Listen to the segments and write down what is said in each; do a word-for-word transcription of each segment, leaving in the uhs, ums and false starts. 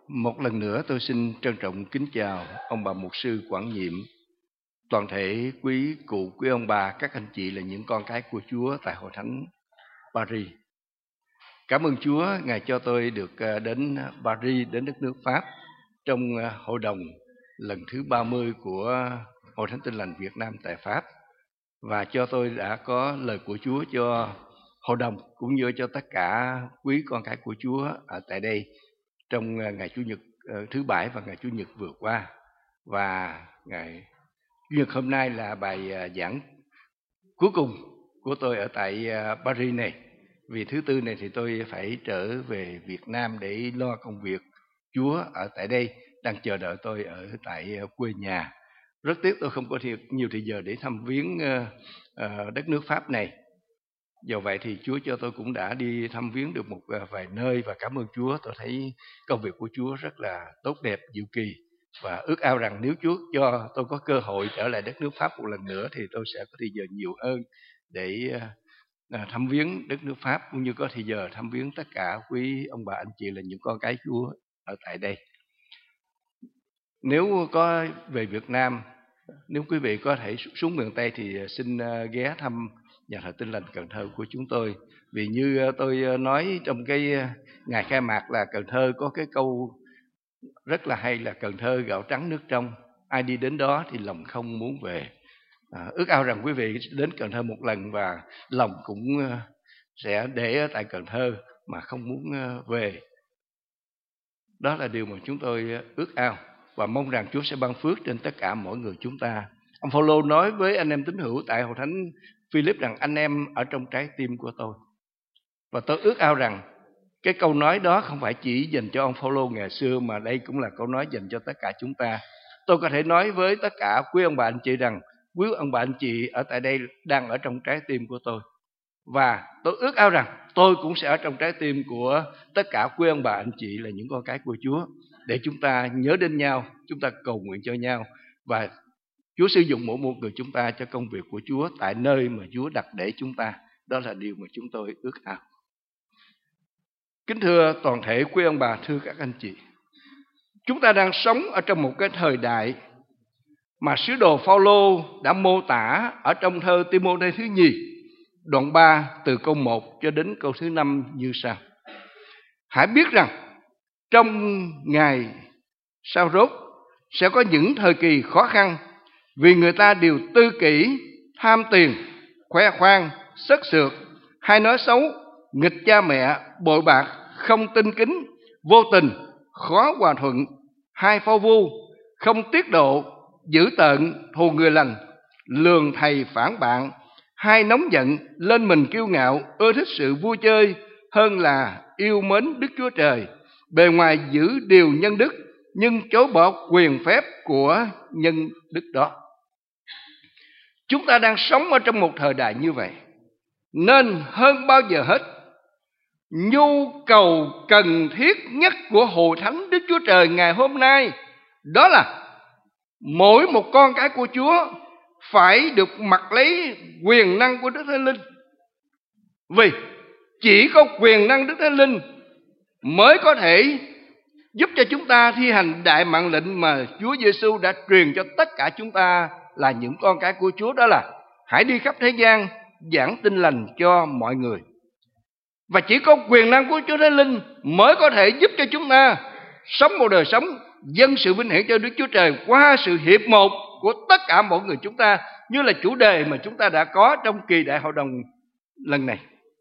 Một lần nữa tôi xin trân trọng kính chào ông bà mục sư Quảng Nhiệm, toàn thể quý cụ, quý ông bà, các anh chị là những con cái của Chúa tại Hội Thánh Paris. Cảm ơn Chúa Ngài cho tôi được đến Paris, đến đất nước Pháp trong hội đồng lần thứ ba mươi của Hội Thánh Tin Lành Việt Nam tại Pháp, và cho tôi đã có lời của Chúa cho hội đồng cũng như cho tất cả quý con cái của Chúa ở tại đây trong ngày Chủ nhật thứ Bảy và ngày Chủ nhật vừa qua. Và ngày Chủ nhật hôm nay là bài giảng cuối cùng của tôi ở tại Paris này. Vì thứ Tư này thì tôi phải trở về Việt Nam để lo công việc Chúa ở tại đây, đang chờ đợi tôi ở tại quê nhà. Rất tiếc tôi không có nhiều thời giờ để thăm viếng đất nước Pháp này. Do vậy thì Chúa cho tôi cũng đã đi thăm viếng được một vài nơi, và cảm ơn Chúa, tôi thấy công việc của Chúa rất là tốt đẹp, diệu kỳ, và ước ao rằng nếu Chúa cho tôi có cơ hội trở lại đất nước Pháp một lần nữa thì tôi sẽ có thời giờ nhiều hơn để thăm viếng đất nước Pháp, cũng như có thời giờ thăm viếng tất cả quý ông bà anh chị là những con cái Chúa ở tại đây. Nếu có về Việt Nam, nếu quý vị có thể xuống miền Tây thì xin ghé thăm nhà thờ Tin Lành Cần Thơ của chúng tôi. Vì như tôi nói trong cái ngày khai mạc là Cần Thơ có cái câu rất là hay là Cần Thơ gạo trắng nước trong, ai đi đến đó thì lòng không muốn về. À, ước ao rằng quý vị đến Cần Thơ một lần và lòng cũng sẽ để ở tại Cần Thơ mà không muốn về. Đó là điều mà chúng tôi ước ao và mong rằng Chúa sẽ ban phước trên tất cả mỗi người chúng ta. Ông Phaolô nói với anh em tín hữu tại Hội Thánh Philip rằng anh em ở trong trái tim của tôi. Và tôi ước ao rằng cái câu nói đó không phải chỉ dành cho ông Phaolô ngày xưa, mà đây cũng là câu nói dành cho tất cả chúng ta. Tôi có thể nói với tất cả quý ông bà anh chị rằng quý ông bà anh chị ở tại đây đang ở trong trái tim của tôi. Và tôi ước ao rằng tôi cũng sẽ ở trong trái tim của tất cả quý ông bà anh chị là những con cái của Chúa, để chúng ta nhớ đến nhau, chúng ta cầu nguyện cho nhau, và Chúa sử dụng mỗi một người chúng ta cho công việc của Chúa tại nơi mà Chúa đặt để chúng ta. Đó là điều mà chúng tôi ước ao. Kính thưa toàn thể quý ông bà, thưa các anh chị, chúng ta đang sống ở trong một cái thời đại mà sứ đồ Phaolô đã mô tả ở trong thơ Ti-mô-thê thứ nhì, đoạn ba từ câu một cho đến câu thứ năm như sau: Hãy biết rằng trong ngày sau rốt sẽ có những thời kỳ khó khăn, vì người ta đều tư kỷ, tham tiền, khoe khoang, sất sượt, hay nói xấu, nghịch cha mẹ, bội bạc, không tin kính, vô tình, khó hòa thuận, hay phô vu, không tiết độ, dữ tợn, thù người lành, lường thầy phản bạn, hay nóng giận, lên mình kiêu ngạo, ưa thích sự vui chơi hơn là yêu mến Đức Chúa Trời, bề ngoài giữ điều nhân đức nhưng chối bỏ quyền phép của nhân đức đó. Chúng ta đang sống ở trong một thời đại như vậy, nên hơn bao giờ hết, nhu cầu cần thiết nhất của Hội Thánh Đức Chúa Trời ngày hôm nay đó là mỗi một con cái của Chúa phải được mặc lấy quyền năng của Đức Thánh Linh. Vì chỉ có quyền năng Đức Thánh Linh mới có thể giúp cho chúng ta thi hành đại mạng lệnh mà Chúa Giêsu đã truyền cho tất cả chúng ta là những con cái của Chúa, đó là hãy đi khắp thế gian giảng tin lành cho mọi người. Và chỉ có quyền năng của Chúa Thánh Linh mới có thể giúp cho chúng ta sống một đời sống dâng sự vinh hiển cho Đức Chúa Trời qua sự hiệp một của tất cả mọi người chúng ta, như là chủ đề mà chúng ta đã có trong kỳ đại hội đồng lần này.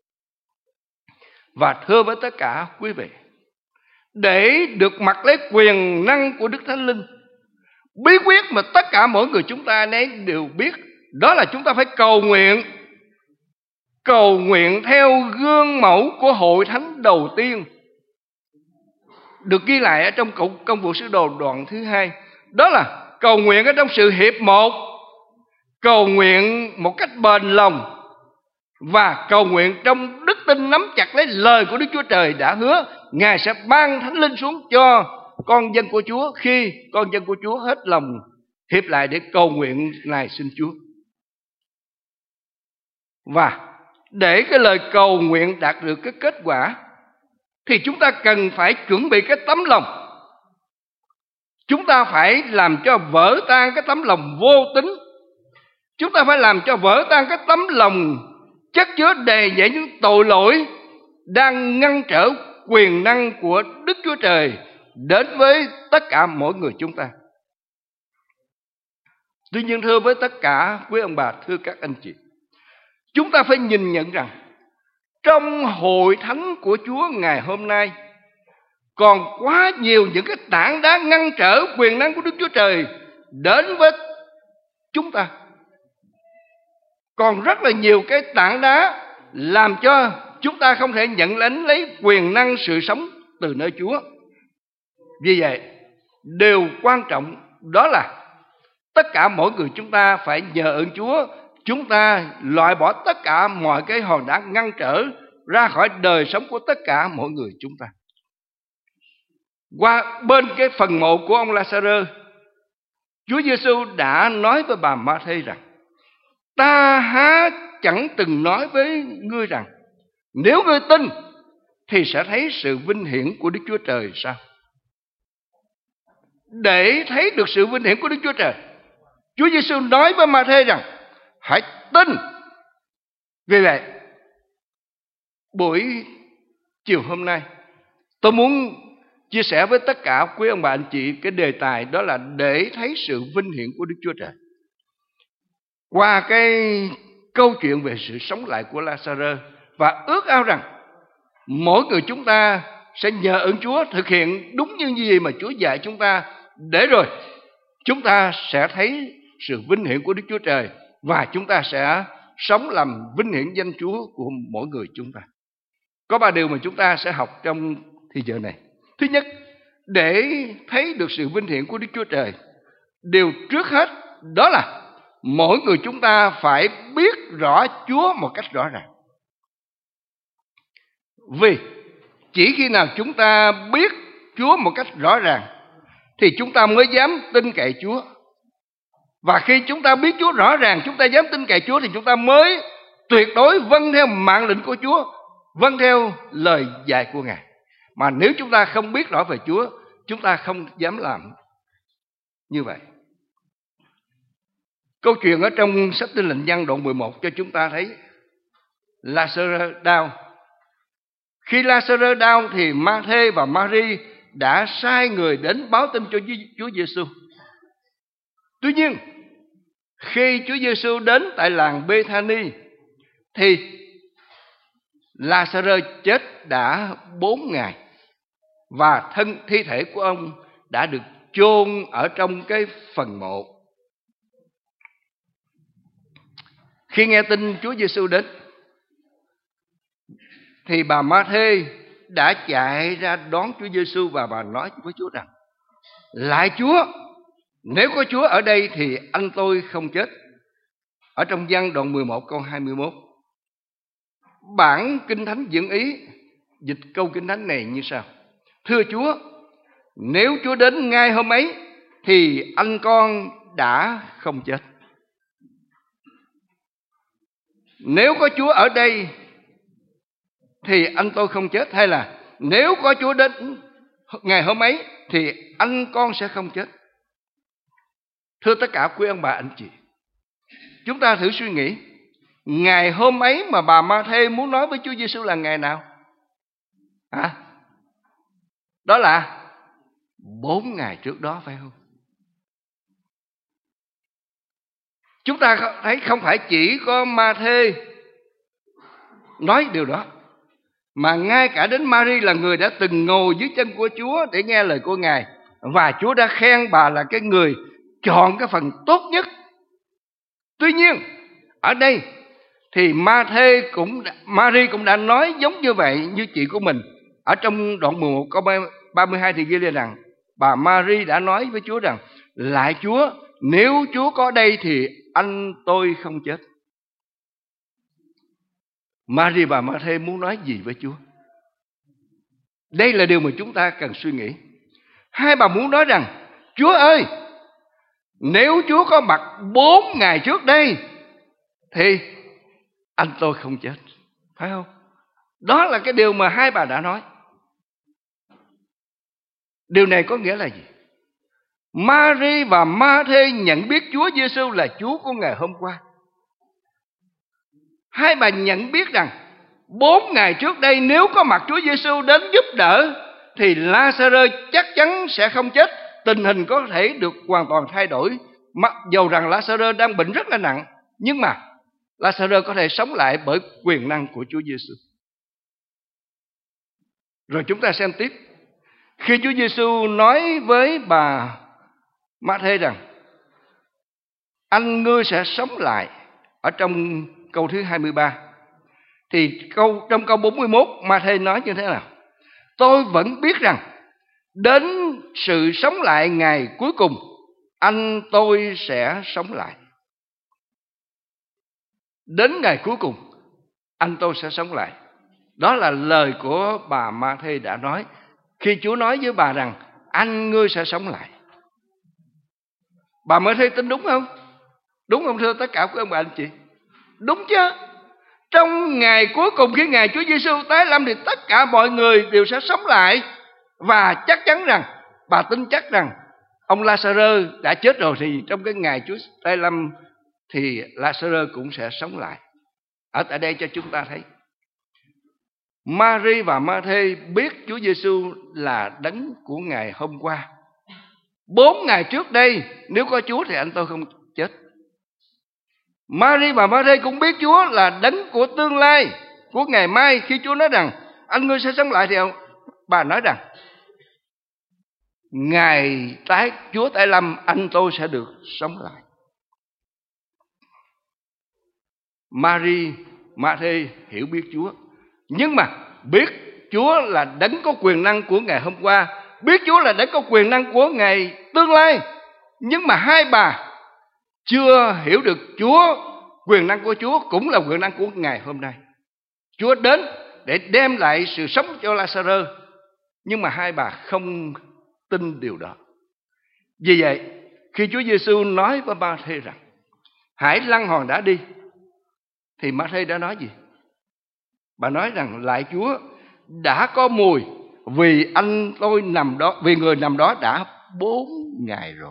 Và thưa với tất cả quý vị, để được mặc lấy quyền năng của Đức Thánh Linh, bí quyết mà tất cả mỗi người chúng ta đều biết, đó là chúng ta phải cầu nguyện. Cầu nguyện theo gương mẫu của Hội Thánh đầu tiên, được ghi lại ở trong Công vụ Sứ Đồ đoạn thứ hai. Đó là cầu nguyện ở trong sự hiệp một, cầu nguyện một cách bền lòng, và cầu nguyện trong đức tin nắm chặt lấy lời của Đức Chúa Trời đã hứa Ngài sẽ ban Thánh Linh xuống cho con dân của Chúa khi con dân của Chúa hết lòng hiệp lại để cầu nguyện này xin Chúa. Và để cái lời cầu nguyện đạt được cái kết quả thì chúng ta cần phải chuẩn bị cái tấm lòng Chúng ta phải làm cho vỡ tan cái tấm lòng vô tín. Chúng ta phải làm cho vỡ tan cái tấm lòng chất chứa đầy dẫy những tội lỗi đang ngăn trở quyền năng của Đức Chúa Trời đến với tất cả mỗi người chúng ta. Tuy nhiên thưa với tất cả quý ông bà, thưa các anh chị, chúng ta phải nhìn nhận rằng trong hội thánh của Chúa ngày hôm nay còn quá nhiều những cái tảng đá ngăn trở quyền năng của Đức Chúa Trời đến với chúng ta. Còn rất là nhiều cái tảng đá làm cho chúng ta không thể nhận lãnh lấy quyền năng sự sống từ nơi Chúa. Vì vậy, điều quan trọng đó là tất cả mỗi người chúng ta phải nhờ ơn Chúa, chúng ta loại bỏ tất cả mọi cái hòn đá ngăn trở ra khỏi đời sống của tất cả mỗi người chúng ta. Qua bên cái phần mộ của ông Lazarơ, Chúa Giêsu đã nói với bà Ma-thê rằng: ta há chẳng từng nói với ngươi rằng nếu ngươi tin thì sẽ thấy sự vinh hiển của Đức Chúa Trời sao? Để thấy được sự vinh hiển của Đức Chúa Trời, Chúa Giêsu nói với Ma-thê rằng hãy tin. Vì vậy, buổi chiều hôm nay tôi muốn chia sẻ với tất cả quý ông bà anh chị cái đề tài đó là để thấy sự vinh hiển của Đức Chúa Trời. Qua cái câu chuyện về sự sống lại của Lazarơ, và ước ao rằng mỗi người chúng ta sẽ nhờ ơn Chúa thực hiện đúng như gì mà Chúa dạy chúng ta, để rồi chúng ta sẽ thấy sự vinh hiển của Đức Chúa Trời và chúng ta sẽ sống làm vinh hiển danh Chúa của mỗi người chúng ta. Có ba điều mà chúng ta sẽ học trong thời giờ này. Thứ nhất, để thấy được sự vinh hiển của Đức Chúa Trời, điều trước hết đó là mỗi người chúng ta phải biết rõ Chúa một cách rõ ràng. Vì chỉ khi nào chúng ta biết Chúa một cách rõ ràng thì chúng ta mới dám tin cậy Chúa. Và khi chúng ta biết Chúa rõ ràng, chúng ta dám tin cậy Chúa thì chúng ta mới tuyệt đối vâng theo mạng lệnh của Chúa, vâng theo lời dạy của Ngài. Mà nếu chúng ta không biết rõ về Chúa, chúng ta không dám làm như vậy. Câu chuyện ở trong sách Tin Lành Nhân đoạn mười một cho chúng ta thấy Lazarơ đau. Khi Lazarơ đau thì Ma-thê và Ma-ri đã sai người đến báo tin cho Chúa Giêsu. Tuy nhiên, khi Chúa Giêsu đến tại làng Bê-tha-ni thì Lazarơ chết đã bốn ngày và thân thi thể của ông đã được chôn ở trong cái phần mộ. Khi nghe tin Chúa Giêsu đến thì bà Ma-thê đã chạy ra đón Chúa Giêsu và bà nói với Chúa rằng: lạy Chúa, nếu có Chúa ở đây thì anh tôi không chết. Ở trong Giăng đoạn mười một câu hai mươi mốt, bản Kinh Thánh dẫn ý dịch câu Kinh Thánh này như sau: thưa Chúa, nếu Chúa đến ngay hôm ấy thì anh con đã không chết. Nếu có Chúa ở đây thì anh tôi không chết, hay là nếu có Chúa đến ngày hôm ấy thì anh con sẽ không chết. Thưa tất cả quý ông bà anh chị, chúng ta thử suy nghĩ, ngày hôm ấy mà bà Ma-thê muốn nói với Chúa Giêsu là ngày nào? À, đó là bốn ngày trước đó, phải không? Chúng ta thấy không phải chỉ có Ma-thê nói điều đó, mà ngay cả đến Ma-ri là người đã từng ngồi dưới chân của Chúa để nghe lời của Ngài, và Chúa đã khen bà là cái người chọn cái phần tốt nhất. Tuy nhiên ở đây thì Ma-thê cũng Ma-ri cũng đã nói giống như vậy như chị của mình. Ở trong đoạn mười một câu ba mươi hai thì ghi lên rằng bà Ma-ri đã nói với Chúa rằng: lạy Chúa, nếu Chúa có đây thì anh tôi không chết. Ma-ri và Ma-thê muốn nói gì với Chúa? Đây là điều mà chúng ta cần suy nghĩ. Hai bà muốn nói rằng: Chúa ơi, nếu Chúa có mặt bốn ngày trước đây thì anh tôi không chết, phải không? Đó là cái điều mà hai bà đã nói. Điều này có nghĩa là gì? Mary và Ma-thê nhận biết Chúa Giêsu là Chúa của ngày hôm qua. Hai bà nhận biết rằng bốn ngày trước đây nếu có mặt Chúa Giêsu đến giúp đỡ thì La-sa-rơ chắc chắn sẽ không chết, tình hình có thể được hoàn toàn thay đổi. Mặc dầu rằng La-sa-rơ đang bệnh rất là nặng, nhưng mà La-sa-rơ có thể sống lại bởi quyền năng của Chúa Giêsu. Rồi chúng ta xem tiếp. Khi Chúa Giêsu nói với bà Ma-thê rằng anh ngươi sẽ sống lại, ở trong câu thứ hai mươi ba, thì câu trong câu bốn mươi mốt Ma-thê nói như thế nào? Tôi vẫn biết rằng đến sự sống lại ngày cuối cùng anh tôi sẽ sống lại. Đến ngày cuối cùng anh tôi sẽ sống lại. Đó là lời của bà Ma-thê đã nói khi Chúa nói với bà rằng anh ngươi sẽ sống lại. Bà Ma-thê tin đúng không? Đúng không thưa tất cả quý ông bà anh chị? Đúng chứ. Trong ngày cuối cùng khi ngày Chúa Giêsu tái lâm thì tất cả mọi người đều sẽ sống lại. Và chắc chắn rằng, bà tin chắc rằng ông La-sa-rơ đã chết rồi, thì trong cái ngày Chúa tái lâm thì La-sa-rơ cũng sẽ sống lại. Ở tại đây cho chúng ta thấy Mary và Ma-thê biết Chúa Giêsu là đấng của ngày hôm qua. Bốn ngày trước đây nếu có Chúa thì anh tôi không chết. Mary và Ma-thê cũng biết Chúa là đấng của tương lai, của ngày mai. Khi Chúa nói rằng anh ngươi sẽ sống lại thì bà nói rằng ngày tái Chúa tái lâm anh tôi sẽ được sống lại. Mary, Ma-thê hiểu biết Chúa, nhưng mà biết Chúa là đấng có quyền năng của ngày hôm qua, biết Chúa là đấng có quyền năng của ngày tương lai. Nhưng mà hai bà chưa hiểu được Chúa, quyền năng của Chúa cũng là quyền năng của ngày hôm nay. Chúa đến để đem lại sự sống cho La-sa-rơ, nhưng mà hai bà không tin điều đó. Vì vậy, khi Chúa Giêsu nói với Ma-thê rằng hãy lăn hòn đá đi, thì Ma-thê đã nói gì? Bà nói rằng lại Chúa, đã có mùi, vì anh tôi nằm đó, vì người nằm đó đã bốn ngày rồi.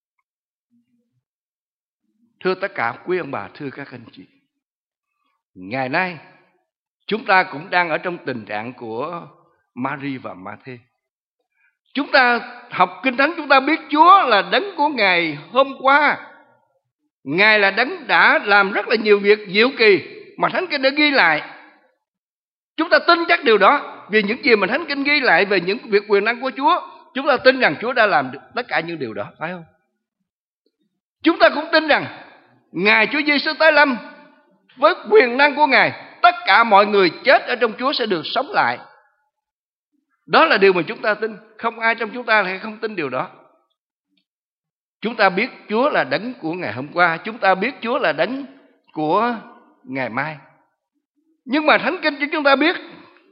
Thưa tất cả quý ông bà, thưa các anh chị, ngày nay chúng ta cũng đang ở trong tình trạng của Mary và Ma-thê. Chúng ta học Kinh Thánh, chúng ta biết Chúa là đấng của ngày hôm qua. Ngài là đấng đã làm rất là nhiều việc diệu kỳ mà Thánh Kinh đã ghi lại. Chúng ta tin chắc điều đó, vì những gì mà Thánh Kinh ghi lại về những việc quyền năng của Chúa, chúng ta tin rằng Chúa đã làm được tất cả những điều đó, phải không? Chúng ta cũng tin rằng ngày Chúa Giêsu tái lâm, với quyền năng của Ngài, tất cả mọi người chết ở trong Chúa sẽ được sống lại. Đó là điều mà chúng ta tin. Không ai trong chúng ta lại không tin điều đó. Chúng ta biết Chúa là đấng của ngày hôm qua, chúng ta biết Chúa là đấng của ngày mai. Nhưng mà Thánh Kinh cho chúng ta biết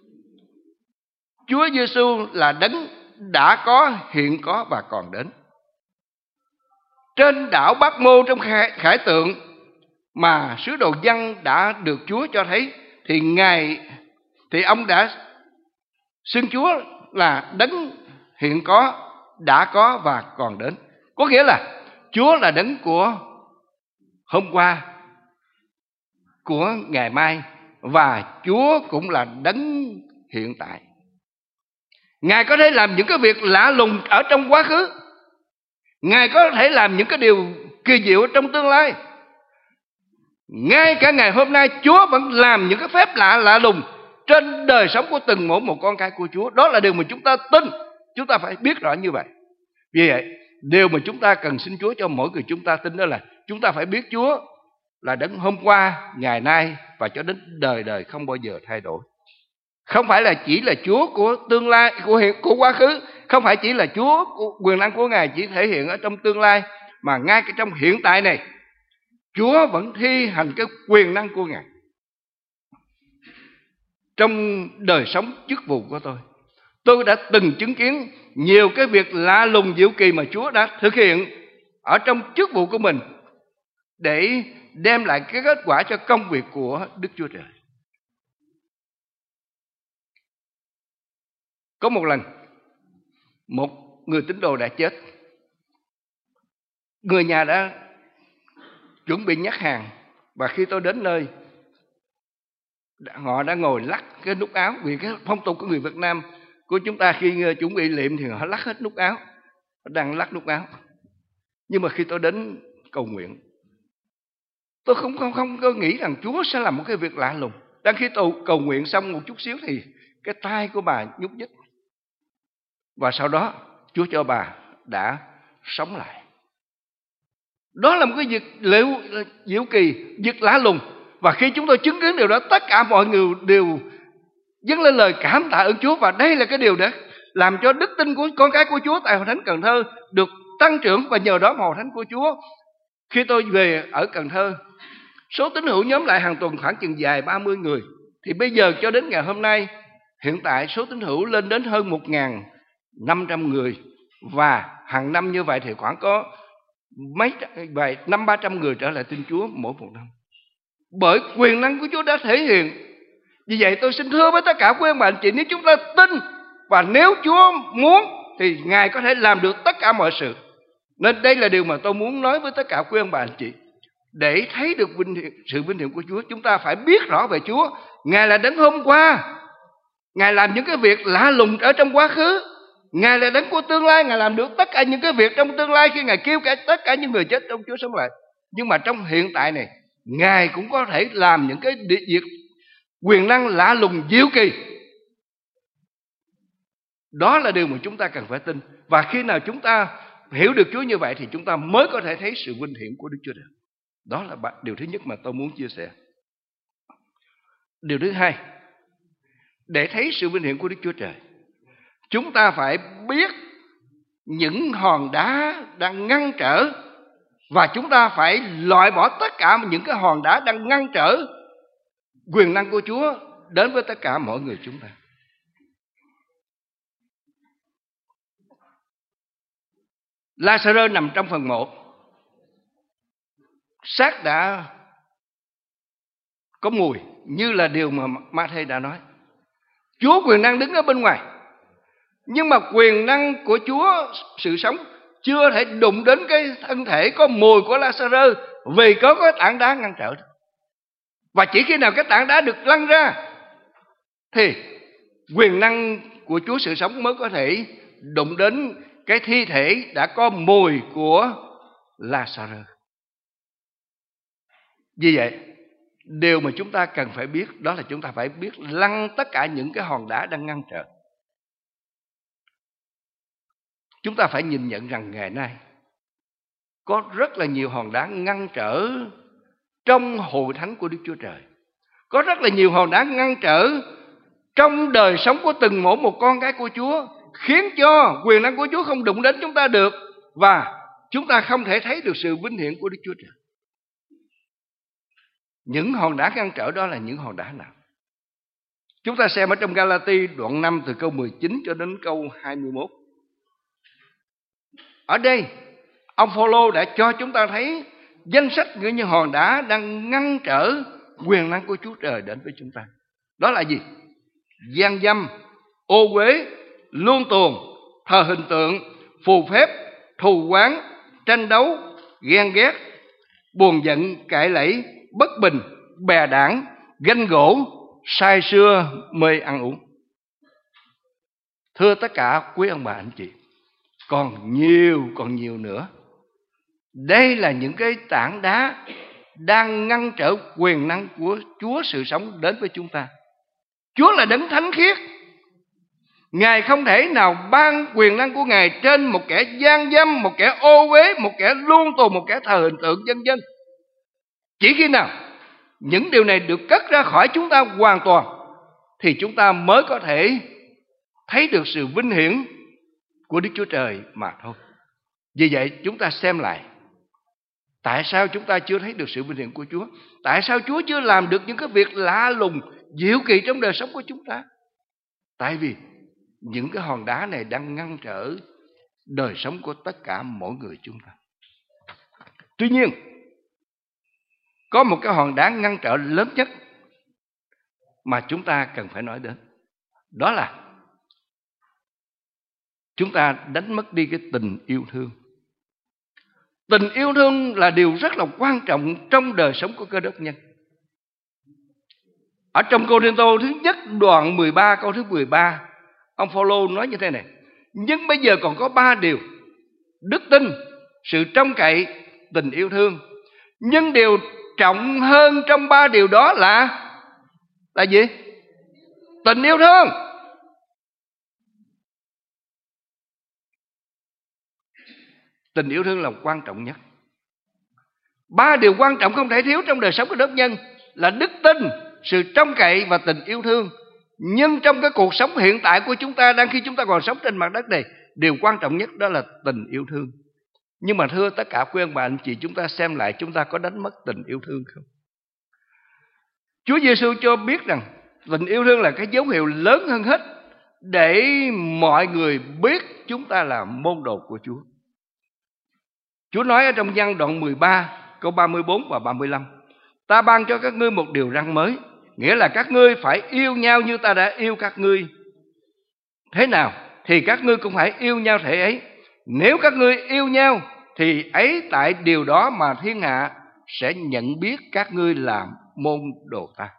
Chúa Giêsu là đấng đã có, hiện có và còn đến. Trên đảo Bát Mô, trong khải, khải tượng mà sứ đồ Giăng đã được Chúa cho thấy, thì Ngài thì ông đã xưng Chúa là đấng hiện có, đã có và còn đến. Có nghĩa là Chúa là đấng của hôm qua, của ngày mai, và Chúa cũng là đấng hiện tại. Ngài có thể làm những cái việc lạ lùng ở trong quá khứ, Ngài có thể làm những cái điều kỳ diệu trong tương lai. Ngay cả ngày hôm nay Chúa vẫn làm những cái phép lạ lạ lùng trên đời sống của từng mỗi một con cái của Chúa. Đó là điều mà chúng ta tin. Chúng ta phải biết rõ như vậy. Vì vậy, điều mà chúng ta cần xin Chúa cho mỗi người chúng ta tin đó là chúng ta phải biết Chúa là đấng hôm qua, ngày nay và cho đến đời đời không bao giờ thay đổi. Không phải là chỉ là Chúa của tương lai, của hiện, của quá khứ, không phải chỉ là Chúa, quyền năng của Ngài chỉ thể hiện ở trong tương lai, mà ngay cái trong hiện tại này Chúa vẫn thi hành cái quyền năng của Ngài. Trong đời sống chức vụ của tôi, tôi đã từng chứng kiến nhiều cái việc lạ lùng diệu kỳ mà Chúa đã thực hiện ở trong chức vụ của mình để đem lại cái kết quả cho công việc của Đức Chúa Trời. Có một lần, một người tín đồ đã chết, Người nhà đã chuẩn bị nhắc hàng, và khi tôi đến nơi, họ đã ngồi lắc cái nút áo. Vì cái phong tục của người Việt Nam của chúng ta khi chuẩn bị liệm thì họ lắc hết nút áo, họ đang lắc nút áo. Nhưng mà khi tôi đến cầu nguyện, tôi không không không có nghĩ rằng Chúa sẽ làm một cái việc lạ lùng. Đang khi tôi cầu nguyện xong một chút xíu thì cái tay của bà nhúc nhích, và sau đó Chúa cho bà đã sống lại. Đó là một cái việc liệu diệu kỳ, việc lạ lùng. Và khi chúng tôi chứng kiến điều đó, tất cả mọi người đều dâng lên lời cảm tạ ơn Chúa. Và đây là cái điều để làm cho đức tin của con cái của Chúa tại Hội Thánh Cần Thơ được tăng trưởng. Và nhờ đó mà Hội Thánh của Chúa, khi tôi về ở Cần Thơ, số tín hữu nhóm lại hàng tuần khoảng chừng dài ba mươi người. Thì bây giờ cho đến ngày hôm nay, hiện tại số tín hữu lên đến hơn một nghìn năm trăm người. Và hàng năm như vậy thì khoảng có mấy vài năm ba trăm người trở lại tin Chúa mỗi một năm, bởi quyền năng của Chúa đã thể hiện. Vì vậy tôi xin thưa với tất cả quý ông bà anh chị, nếu chúng ta tin và nếu Chúa muốn thì Ngài có thể làm được tất cả mọi sự. Nên đây là điều mà tôi muốn nói với tất cả quý ông bà anh chị. Để thấy được vinh hiển, sự vinh hiển của Chúa, chúng ta phải biết rõ về Chúa. Ngài là đấng hôm qua, Ngài làm những cái việc lạ lùng ở trong quá khứ. Ngài là đấng của tương lai, Ngài làm được tất cả những cái việc trong tương lai khi Ngài kêu cả tất cả những người chết trong Chúa sống lại. Nhưng mà trong hiện tại này, Ngài cũng có thể làm những cái việc quyền năng lạ lùng diệu kỳ. Đó là điều mà chúng ta cần phải tin. Và khi nào chúng ta hiểu được Chúa như vậy thì chúng ta mới có thể thấy sự vinh hiển của Đức Chúa Trời. Đó là điều thứ nhất mà tôi muốn chia sẻ. Điều thứ hai, để thấy sự vinh hiển của Đức Chúa Trời, chúng ta phải biết những hòn đá đang ngăn trở, và chúng ta phải loại bỏ tất cả những cái hòn đá đang ngăn trở quyền năng của Chúa đến với tất cả mọi người chúng ta. Lazarơ nằm trong phần một, xác đã có mùi như là điều mà Ma-thê đã nói. Chúa quyền năng đứng ở bên ngoài, nhưng mà quyền năng của Chúa sự sống chưa thể đụng đến cái thân thể có mùi của Lazarơ, vì có cái tảng đá ngăn trở. Và chỉ khi nào cái tảng đá được lăn ra thì quyền năng của Chúa sự sống mới có thể đụng đến cái thi thể đã có mùi của Lazarơ. Vì vậy, điều mà chúng ta cần phải biết đó là chúng ta phải biết lăn tất cả những cái hòn đá đang ngăn trở. Chúng ta phải nhìn nhận rằng ngày nay có rất là nhiều hòn đá ngăn trở trong hội thánh của Đức Chúa Trời. Có rất là nhiều hòn đá ngăn trở trong đời sống của từng mỗi một con cái của Chúa, khiến cho quyền năng của Chúa không đụng đến chúng ta được, và chúng ta không thể thấy được sự vinh hiển của Đức Chúa Trời. Những hòn đá ngăn trở đó là những hòn đá nào? Chúng ta xem ở trong Ga-la-ti đoạn năm từ câu mười chín cho đến câu hai mươi mốt. Ở đây, ông Phao-lô đã cho chúng ta thấy danh sách những hòn đá đang ngăn trở quyền năng của Chúa Trời đến với chúng ta. Đó là gì? Gian dâm, ô uế, luân tuồng, thờ hình tượng, phù phép, thù oán, tranh đấu, ghen ghét, buồn giận, cãi lẫy, bất bình, bè đảng, ganh gỗ, say sưa, mê ăn uống. Thưa tất cả quý ông bà anh chị, còn nhiều, còn nhiều nữa. Đây là những cái tảng đá đang ngăn trở quyền năng của Chúa sự sống đến với chúng ta. Chúa là đấng thánh khiết. Ngài không thể nào ban quyền năng của Ngài trên một kẻ gian dâm, một kẻ ô uế, một kẻ luân tuồng, một kẻ thờ hình tượng, vân vân. Chỉ khi nào những điều này được cất ra khỏi chúng ta hoàn toàn thì chúng ta mới có thể thấy được sự vinh hiển của Đức Chúa Trời mà thôi. Vì vậy chúng ta xem lại, tại sao chúng ta chưa thấy được sự vinh hiển của Chúa? Tại sao Chúa chưa làm được những cái việc lạ lùng, diệu kỳ trong đời sống của chúng ta? Tại vì những cái hòn đá này đang ngăn trở đời sống của tất cả mỗi người chúng ta. Tuy nhiên, có một cái hòn đá ngăn trở lớn nhất mà chúng ta cần phải nói đến. Đó là chúng ta đánh mất đi cái tình yêu thương. Tình yêu thương là điều rất là quan trọng trong đời sống của Cơ Đốc nhân. Ở trong Cô-rinh-tô thứ nhất đoạn mười ba câu thứ mười ba, ông Phao-lô nói như thế này: nhưng bây giờ còn có ba điều: đức tin, sự trông cậy, tình yêu thương. Nhưng điều trọng hơn trong ba điều đó là là gì? Tình yêu thương. Tình yêu thương là quan trọng nhất. Ba điều quan trọng không thể thiếu trong đời sống của Đốc nhân là đức tin, sự trông cậy và tình yêu thương. Nhưng trong cái cuộc sống hiện tại của chúng ta, đang khi chúng ta còn sống trên mặt đất này, điều quan trọng nhất đó là tình yêu thương. Nhưng mà thưa tất cả quý ông bà anh chị, chúng ta xem lại, chúng ta có đánh mất tình yêu thương không? Chúa Giêsu cho biết rằng tình yêu thương là cái dấu hiệu lớn hơn hết để mọi người biết chúng ta là môn đồ của Chúa. Chúa nói ở trong Giăng đoạn mười ba câu ba mươi bốn và ba mươi lăm: ta ban cho các ngươi một điều răn mới, nghĩa là các ngươi phải yêu nhau như ta đã yêu các ngươi. Thế nào thì các ngươi cũng phải yêu nhau thể ấy. Nếu các ngươi yêu nhau thì ấy tại điều đó mà thiên hạ sẽ nhận biết các ngươi làm môn đồ ta.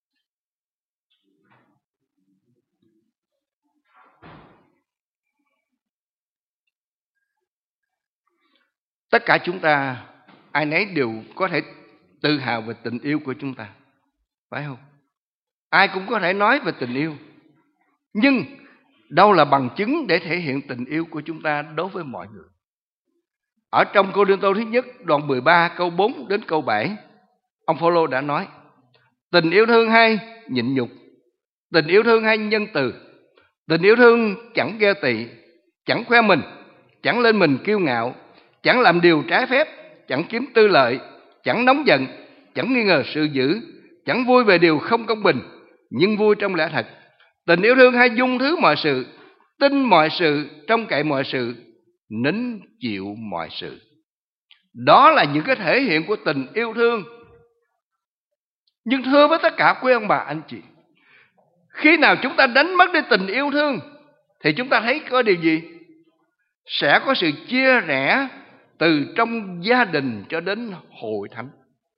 Tất cả chúng ta, ai nấy đều có thể tự hào về tình yêu của chúng ta, phải không? Ai cũng có thể nói về tình yêu. Nhưng đâu là bằng chứng để thể hiện tình yêu của chúng ta đối với mọi người? Ở trong Cô-rinh-tô thứ nhất đoạn mười ba câu bốn đến câu bảy, ông Phao-lô đã nói: tình yêu thương hay nhịn nhục, tình yêu thương hay nhân từ, tình yêu thương chẳng ghen tị, chẳng khoe mình, chẳng lên mình kiêu ngạo, chẳng làm điều trái phép, chẳng kiếm tư lợi, chẳng nóng giận, chẳng nghi ngờ sự dữ, chẳng vui về điều không công bình, nhưng vui trong lẽ thật. Tình yêu thương hay dung thứ mọi sự, tin mọi sự, trông cậy mọi sự, nín chịu mọi sự. Đó là những cái thể hiện của tình yêu thương. Nhưng thưa với tất cả quý ông bà anh chị, khi nào chúng ta đánh mất đi tình yêu thương thì chúng ta thấy có điều gì? Sẽ có sự chia rẽ từ trong gia đình cho đến hội thánh.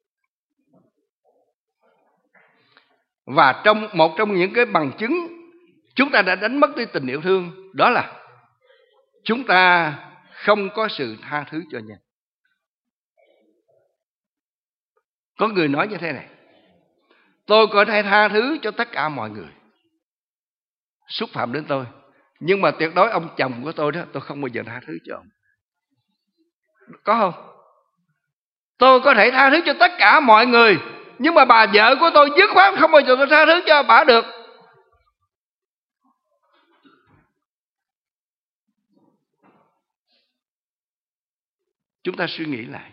Và trong một trong những cái bằng chứng chúng ta đã đánh mất đi tình yêu thương, đó là chúng ta không có sự tha thứ cho nhau. Có người nói như thế này: tôi có thể tha thứ cho tất cả mọi người xúc phạm đến tôi, nhưng mà tuyệt đối ông chồng của tôi đó, tôi không bao giờ tha thứ cho ông. Có không? Tôi có thể tha thứ cho tất cả mọi người, nhưng mà bà vợ của tôi dứt khoát không bao giờ tôi tha thứ cho bà được. Chúng ta suy nghĩ lại,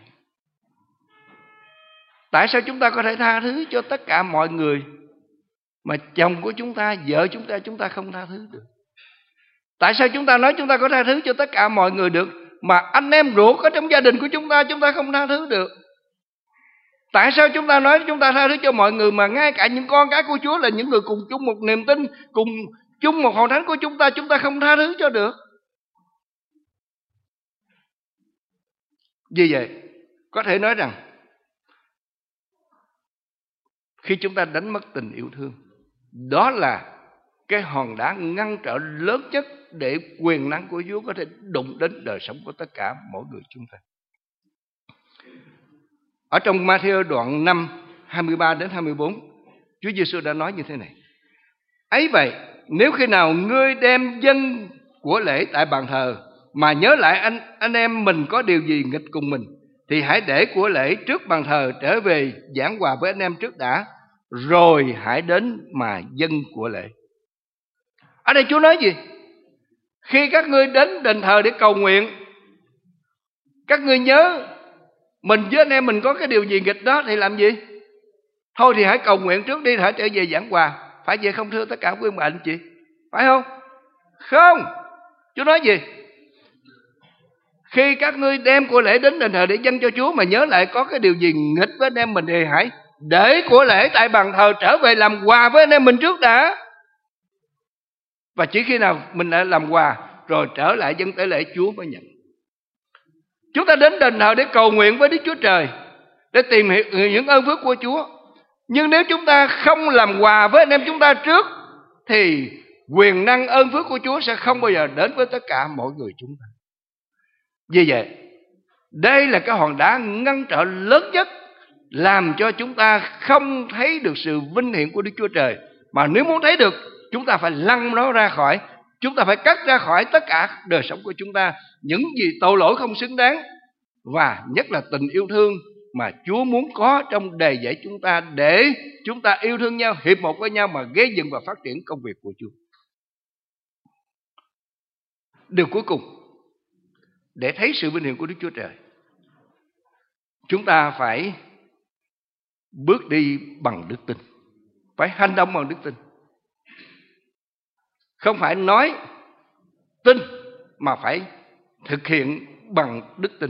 tại sao chúng ta có thể tha thứ cho tất cả mọi người mà chồng của chúng ta, vợ chúng ta, chúng ta không tha thứ được? Tại sao chúng ta nói chúng ta có tha thứ cho tất cả mọi người được, mà anh em ruột ở trong gia đình của chúng ta, chúng ta không tha thứ được? Tại sao chúng ta nói chúng ta tha thứ cho mọi người, mà ngay cả những con cái của Chúa là những người cùng chung một niềm tin, cùng chung một hội thánh của chúng ta, chúng ta không tha thứ cho được? Vì vậy, có thể nói rằng khi chúng ta đánh mất tình yêu thương, đó là cái hòn đá ngăn trở lớn nhất để quyền năng của Chúa có thể đụng đến đời sống của tất cả mỗi người chúng ta. Ở trong Ma-thi-ơ đoạn năm hai mươi ba đến hai mươi bốn, Chúa Giêsu đã nói như thế này: ấy vậy, nếu khi nào ngươi đem dâng của lễ tại bàn thờ mà nhớ lại anh anh em mình có điều gì nghịch cùng mình, thì hãy để của lễ trước bàn thờ, trở về giảng hòa với anh em trước đã, rồi hãy đến mà dâng của lễ. Ở đây Chúa nói gì? Khi các ngươi đến đền thờ để cầu nguyện, các ngươi nhớ mình với anh em mình có cái điều gì nghịch đó thì làm gì? Thôi thì hãy cầu nguyện trước đi, hãy trở về giảng hòa. Phải vậy không thưa tất cả quý ông bà anh chị? Phải không? Không. Chúa nói gì? Khi các ngươi đem của lễ đến đền thờ để dâng cho Chúa mà nhớ lại có cái điều gì nghịch với anh em mình, thì hãy để của lễ tại bàn thờ, trở về làm hòa với anh em mình trước đã. Và chỉ khi nào mình đã làm hòa rồi trở lại dâng tế lễ, Chúa mới nhận. Chúng ta đến đền thờ để cầu nguyện với Đức Chúa Trời, để tìm hiểu những ơn phước của Chúa. Nhưng nếu chúng ta không làm hòa với anh em chúng ta trước, thì quyền năng ơn phước của Chúa sẽ không bao giờ đến với tất cả mọi người chúng ta. Vì vậy, đây là cái hòn đá ngăn trở lớn nhất, làm cho chúng ta không thấy được sự vinh hiển của Đức Chúa Trời. Mà nếu muốn thấy được, chúng ta phải lăn nó ra khỏi, chúng ta phải cắt ra khỏi tất cả đời sống của chúng ta những gì tội lỗi không xứng đáng, và nhất là tình yêu thương mà Chúa muốn có trong đầy dẫy chúng ta, để chúng ta yêu thương nhau, hiệp một với nhau mà gây dựng và phát triển công việc của Chúa. Điều cuối cùng, để thấy sự vinh hiển của Đức Chúa Trời, chúng ta phải bước đi bằng đức tin, phải hành động bằng đức tin. Không phải nói tin, mà phải thực hiện bằng đức tin.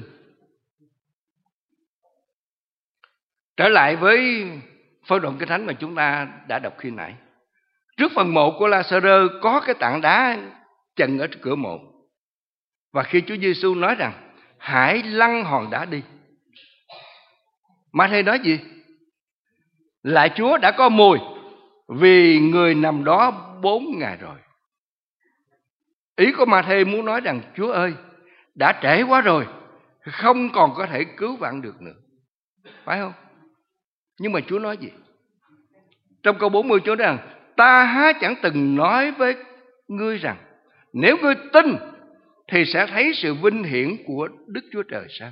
Trở lại với phân đoạn Kinh Thánh mà chúng ta đã đọc khi nãy. Trước phần mộ của La-sa-rơ có cái tảng đá chần ở cửa mộ. Và khi Chúa Giêsu nói rằng hãy lăn hòn đá đi, Ma-thê nói gì? Lại Chúa đã có mùi, vì người nằm đó bốn ngày rồi. Ý của Ma-thê muốn nói rằng Chúa ơi, đã trễ quá rồi, không còn có thể cứu vãn được nữa, phải không? Nhưng mà Chúa nói gì? Trong câu bốn mươi Chúa nói rằng ta há chẳng từng nói với ngươi rằng nếu ngươi tin thì sẽ thấy sự vinh hiển của Đức Chúa Trời sao?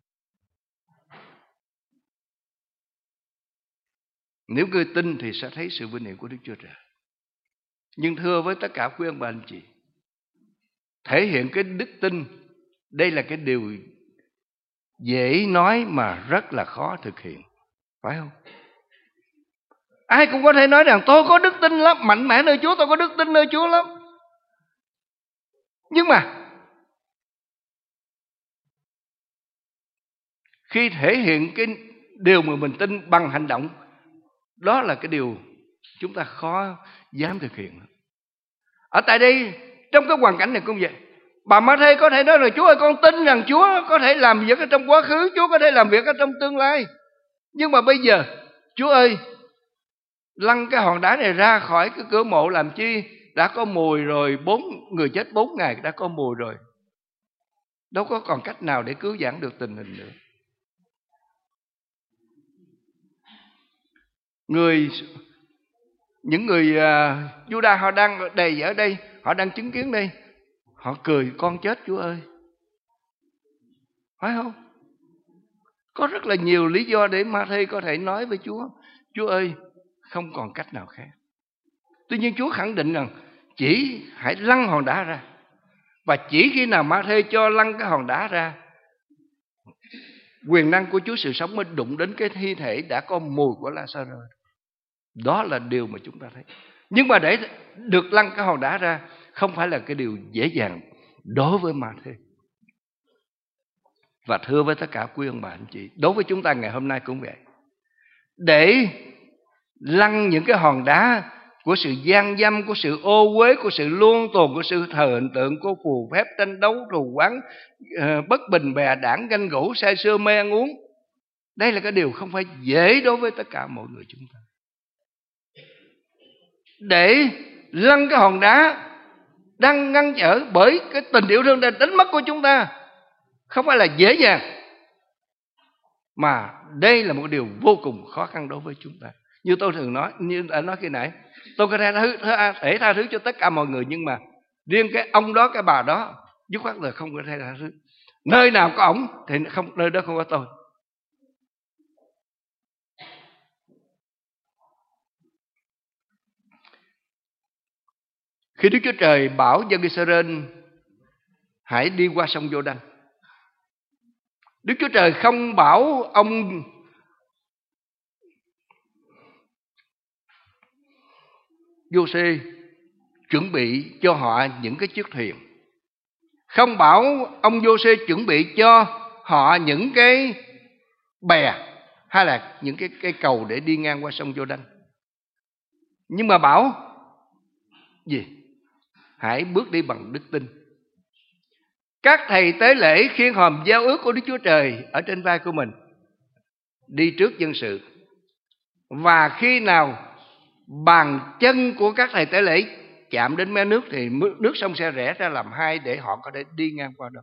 Nếu ngươi tin thì sẽ thấy sự vinh hiển của Đức Chúa Trời. Nhưng thưa với tất cả quý ông bà anh chị, thể hiện cái đức tin, đây là cái điều dễ nói mà rất là khó thực hiện, phải không? Ai cũng có thể nói rằng tôi có đức tin lắm, mạnh mẽ nơi Chúa, tôi có đức tin nơi Chúa lắm. Nhưng mà khi thể hiện cái điều mà mình tin bằng hành động, đó là cái điều chúng ta khó dám thực hiện. Ở tại đây, trong cái hoàn cảnh này cũng vậy. Bà Ma-thê có thể nói là Chúa ơi, con tin rằng Chúa có thể làm việc ở trong quá khứ, Chúa có thể làm việc ở trong tương lai. Nhưng mà bây giờ, Chúa ơi, lăn cái hòn đá này ra khỏi cái cửa mộ làm chi? Đã có mùi rồi, bốn người chết bốn ngày đã có mùi rồi. Đâu có còn cách nào để cứu vãn được tình hình nữa. Người những người uh, Juda họ đang đầy ở đây, họ đang chứng kiến đây, họ cười con chết Chúa ơi, phải không? Có rất là nhiều lý do để Ma-thê có thể nói với Chúa, Chúa ơi, không còn cách nào khác. Tuy nhiên Chúa khẳng định rằng chỉ hãy lăn hòn đá ra. Và chỉ khi nào Ma-thê cho lăn cái hòn đá ra, quyền năng của Chúa sự sống mới đụng đến cái thi thể đã có mùi của La-sa-rơ. Đó là điều mà chúng ta thấy. Nhưng mà để được lăn cái hòn đá ra không phải là cái điều dễ dàng đối với Ma-thê. Và thưa với tất cả quý ông bà anh chị, đối với chúng ta ngày hôm nay cũng vậy. Để lăn những cái hòn đá của sự gian dâm, của sự ô uế, của sự luân tồn, của sự thờ hình tượng, của phù phép, tranh đấu, thù oán, bất bình, bè đảng, ganh gỗ, say sưa, mê ăn uống. Đây là cái điều không phải dễ đối với tất cả mọi người chúng ta. Để lăn cái hòn đá đang ngăn trở bởi cái tình yêu thương đang đánh mất của chúng ta không phải là dễ dàng, mà đây là một điều vô cùng khó khăn đối với chúng ta. Như tôi thường nói, như đã nói khi nãy, tôi có thể tha thứ, thể tha thứ cho tất cả mọi người, nhưng mà riêng cái ông đó, cái bà đó, dứt khoát là không có thể tha thứ. Nơi nào có ổng thì không, nơi đó không có tôi. Khi Đức Chúa Trời bảo dân Israel hãy đi qua sông Giô-đanh, Đức Chúa Trời không bảo ông Giô-xê chuẩn bị cho họ những cái chiếc thuyền, không bảo ông Giô-xê chuẩn bị cho họ những cái bè hay là những cái cây cầu để đi ngang qua sông Giô-đanh. Nhưng mà bảo gì? Hãy bước đi bằng đức tin. Các thầy tế lễ khiêng hòm giao ước của Đức Chúa Trời ở trên vai của mình, đi trước dân sự. Và khi nào bàn chân của các thầy tế lễ chạm đến mé nước thì nước sông sẽ rẽ ra làm hai để họ có thể đi ngang qua đó.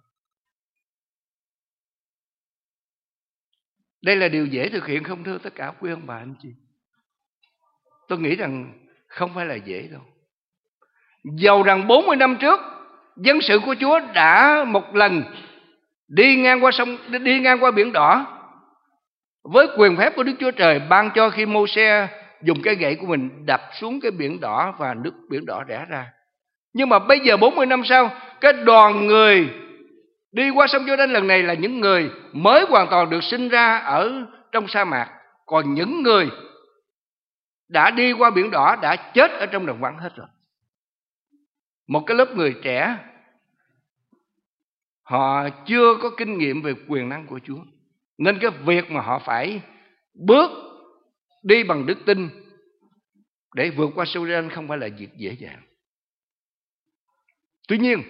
Đây là điều dễ thực hiện không thưa tất cả quý ông bà anh chị? Tôi nghĩ rằng không phải là dễ đâu. Dầu rằng bốn mươi năm trước, dân sự của Chúa đã một lần đi ngang qua sông, đi ngang qua biển đỏ với quyền phép của Đức Chúa Trời ban cho khi Mô-se dùng cái gậy của mình đập xuống cái biển đỏ và nước biển đỏ rẽ ra. Nhưng mà bây giờ bốn mươi năm sau, cái đoàn người đi qua sông Giô-đanh lần này là những người mới hoàn toàn được sinh ra ở trong sa mạc. Còn những người đã đi qua biển đỏ đã chết ở trong đồng vắng hết rồi. Một cái lớp người trẻ, họ chưa có kinh nghiệm về quyền năng của Chúa, nên cái việc mà họ phải bước đi bằng đức tin để vượt qua sông Giô-đanh không phải là việc dễ dàng. Tuy nhiên,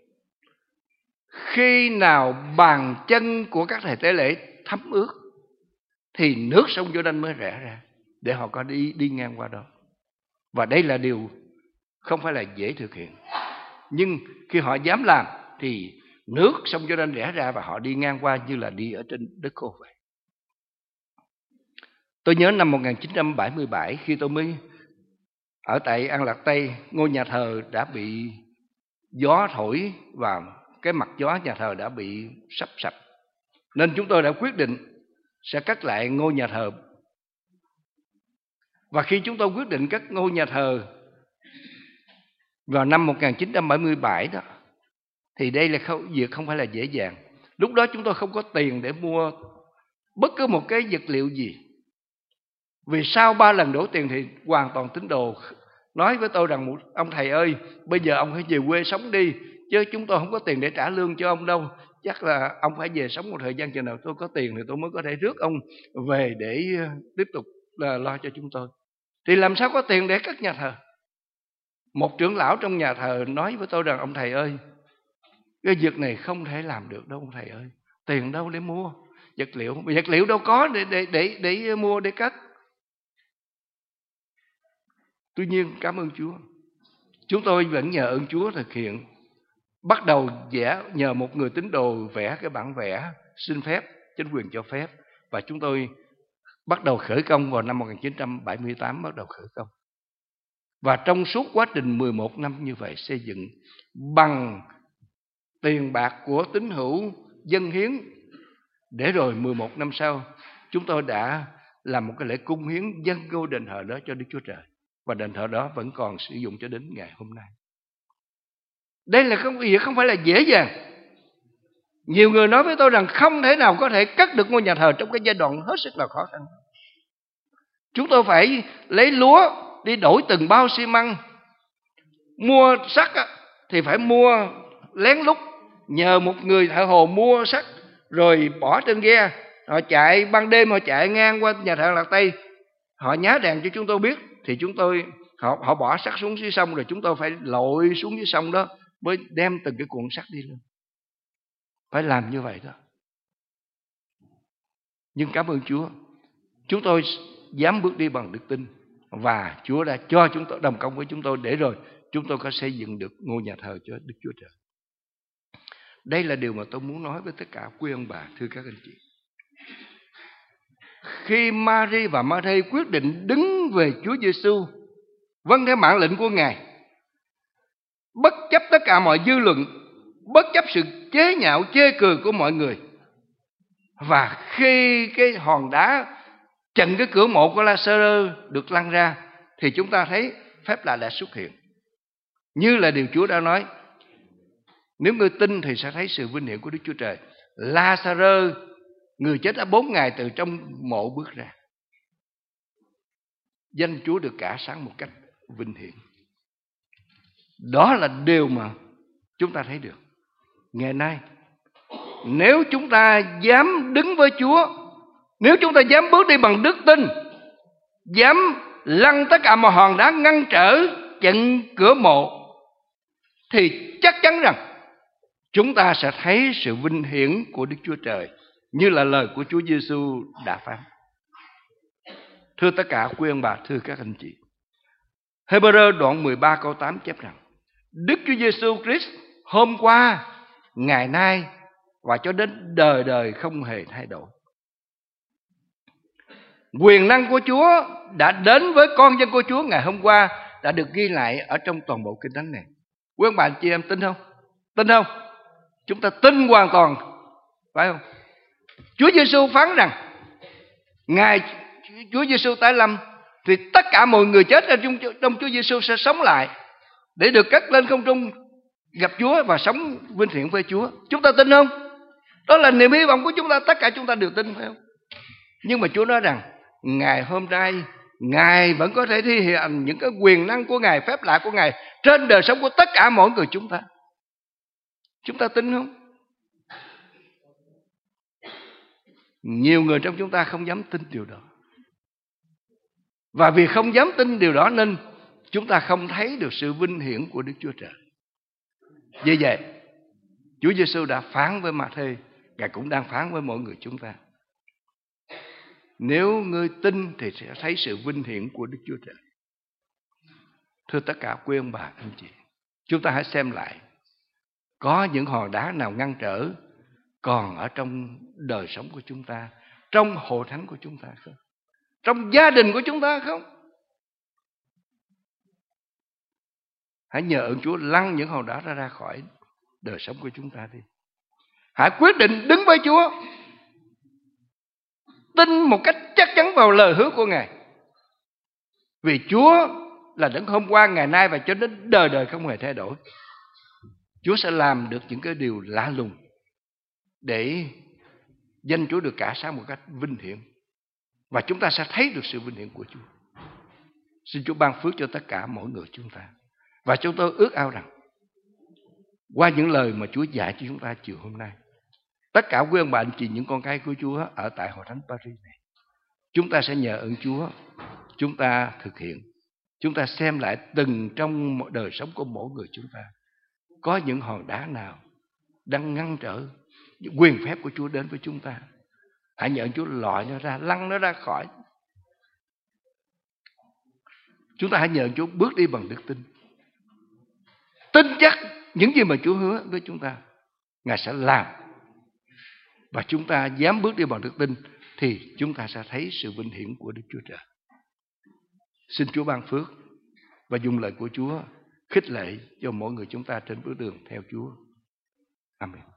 khi nào bàn chân của các thầy tế lễ thấm ướt thì nước sông Giô-đanh mới rẽ ra để họ có đi đi ngang qua đó. Và đây là điều không phải là dễ thực hiện. Nhưng khi họ dám làm thì nước sông Giô-đanh rẽ ra và họ đi ngang qua như là đi ở trên đất khô vậy. Tôi nhớ năm một nghìn chín trăm bảy mươi bảy, khi tôi mới ở tại An Lạc Tây, ngôi nhà thờ đã bị gió thổi vào, cái mặt gió nhà thờ đã bị sắp sập. Nên chúng tôi đã quyết định sẽ cất lại ngôi nhà thờ. Và khi chúng tôi quyết định cất ngôi nhà thờ vào năm một nghìn chín trăm bảy mươi bảy đó, thì đây là không, việc không phải là dễ dàng. Lúc đó chúng tôi không có tiền để mua bất cứ một cái vật liệu gì. Vì sau ba lần đổ tiền thì hoàn toàn tín đồ nói với tôi rằng: ông thầy ơi, bây giờ ông hãy về quê sống đi, chứ chúng tôi không có tiền để trả lương cho ông đâu. Chắc là ông phải về sống một thời gian, chừng nào tôi có tiền thì tôi mới có thể rước ông về để tiếp tục là lo cho chúng tôi. Thì làm sao có tiền để cất nhà thờ? Một trưởng lão trong nhà thờ nói với tôi rằng: ông thầy ơi, cái việc này không thể làm được đâu ông thầy ơi. Tiền đâu để mua vật liệu? Vật liệu đâu có để, để, để, để mua để cất. Tuy nhiên cảm ơn Chúa, chúng tôi vẫn nhờ ơn Chúa thực hiện. Bắt đầu vẽ, nhờ một người tín đồ vẽ cái bản vẽ, xin phép, chính quyền cho phép. Và chúng tôi bắt đầu khởi công vào năm một nghìn chín trăm bảy mươi tám, bắt đầu khởi công. Và trong suốt quá trình mười một năm như vậy xây dựng, bằng tiền bạc của tín hữu dâng hiến, để rồi mười một năm sau chúng tôi đã làm một cái lễ cung hiến dâng ngôi đền thờ đó cho Đức Chúa Trời. Và đền thờ đó vẫn còn sử dụng cho đến ngày hôm nay. Đây là công việc không phải là dễ dàng. Nhiều người nói với tôi rằng không thể nào có thể cất được ngôi nhà thờ trong cái giai đoạn hết sức là khó khăn. Chúng tôi phải lấy lúa đi đổi từng bao xi măng. Mua sắt thì phải mua lén lút, nhờ một người thợ hồ mua sắt rồi bỏ trên ghe. Họ chạy ban đêm, họ chạy ngang qua nhà thờ Lạc Tây, họ nhá đèn cho chúng tôi biết. Thì chúng tôi họ, họ bỏ sắt xuống dưới sông, rồi chúng tôi phải lội xuống dưới sông đó mới đem từng cái cuộn sắt đi lên. Phải làm như vậy đó. Nhưng cảm ơn Chúa, chúng tôi dám bước đi bằng đức tin, và Chúa đã cho chúng tôi đồng công với chúng tôi, để rồi chúng tôi có xây dựng được ngôi nhà thờ cho Đức Chúa Trời. Đây là điều mà tôi muốn nói với tất cả quý ông bà, thưa các anh chị. Khi Mary và Mary quyết định đứng về Chúa Giêsu, vâng theo mạng lệnh của Ngài, bất chấp tất cả mọi dư luận, bất chấp sự chế nhạo chê cười của mọi người, và khi cái hòn đá chặn cái cửa mộ của La-sa-rơ được lăn ra, thì chúng ta thấy phép lạ đã xuất hiện. Như là điều Chúa đã nói: nếu ngươi tin thì sẽ thấy sự vinh hiển của Đức Chúa Trời. La-sa-rơ, người chết đã bốn ngày, từ trong mộ bước ra. Danh Chúa được cả sáng một cách vinh hiển. Đó là điều mà chúng ta thấy được. Ngày nay, nếu chúng ta dám đứng với Chúa, nếu chúng ta dám bước đi bằng đức tin, dám lăn tất cả mọi hòn đá ngăn trở chặn cửa mộ, thì chắc chắn rằng chúng ta sẽ thấy sự vinh hiển của Đức Chúa Trời như là lời của Chúa Giêsu đã phán. Thưa tất cả quý ông bà, thưa các anh chị, Hebrew đoạn mười ba câu tám chép rằng Đức Chúa Giêsu Christ hôm qua, ngày nay và cho đến đời đời không hề thay đổi. Quyền năng của Chúa đã đến với con dân của Chúa ngày hôm qua, đã được ghi lại ở trong toàn bộ Kinh Thánh này. Quý ông bà chị em tin không? Tin không? Chúng ta tin hoàn toàn, phải không? Chúa Giêsu phán rằng ngày Chúa Giêsu tái lâm thì tất cả mọi người chết ở trong, trong Chúa Giêsu sẽ sống lại để được cất lên không trung gặp Chúa và sống vinh hiển với Chúa. Chúng ta tin không? Đó là niềm hy vọng của chúng ta, tất cả chúng ta đều tin, phải không? Nhưng mà Chúa nói rằng ngày hôm nay Ngài vẫn có thể thi hiện những cái quyền năng của Ngài, phép lạ của Ngài trên đời sống của tất cả mọi người chúng ta. Chúng ta tin không? Nhiều người trong chúng ta không dám tin điều đó. Và vì không dám tin điều đó nên chúng ta không thấy được sự vinh hiển của Đức Chúa Trời. Vì vậy, Chúa Giêsu đã phán với Ma-thê, Ngài cũng đang phán với mọi người chúng ta. Nếu ngươi tin thì sẽ thấy sự vinh hiển của Đức Chúa Trời. Thưa tất cả quý ông bà, anh chị, chúng ta hãy xem lại, có những hòn đá nào ngăn trở còn ở trong đời sống của chúng ta, trong hội thánh của chúng ta không? Trong gia đình của chúng ta không? Hãy nhờ ơn Chúa lăn những hòn đá ra ra khỏi đời sống của chúng ta đi. Hãy quyết định đứng với Chúa, tin một cách chắc chắn vào lời hứa của Ngài. Vì Chúa là đấng hôm qua, ngày nay và cho đến đời đời không hề thay đổi. Chúa sẽ làm được những cái điều lạ lùng để danh Chúa được cả sáng một cách vinh hiển. Và chúng ta sẽ thấy được sự vinh hiển của Chúa. Xin Chúa ban phước cho tất cả mỗi người chúng ta. Và chúng tôi ước ao rằng qua những lời mà Chúa dạy cho chúng ta chiều hôm nay, tất cả quý ông bà anh chị, những con cái của Chúa ở tại Hội Thánh Paris này, chúng ta sẽ nhờ ơn Chúa, chúng ta thực hiện, chúng ta xem lại từng trong đời sống của mỗi người chúng ta, có những hòn đá nào đang ngăn trở quyền phép của Chúa đến với chúng ta. Hãy nhờ Chúa loại nó ra, lăn nó ra khỏi. Chúng ta hãy nhờ Chúa bước đi bằng đức tin. Tin chắc những gì mà Chúa hứa với chúng ta, Ngài sẽ làm. Và chúng ta dám bước đi bằng đức tin thì chúng ta sẽ thấy sự vinh hiển của Đức Chúa Trời. Xin Chúa ban phước và dùng lời của Chúa khích lệ cho mỗi người chúng ta trên bước đường theo Chúa. Amen.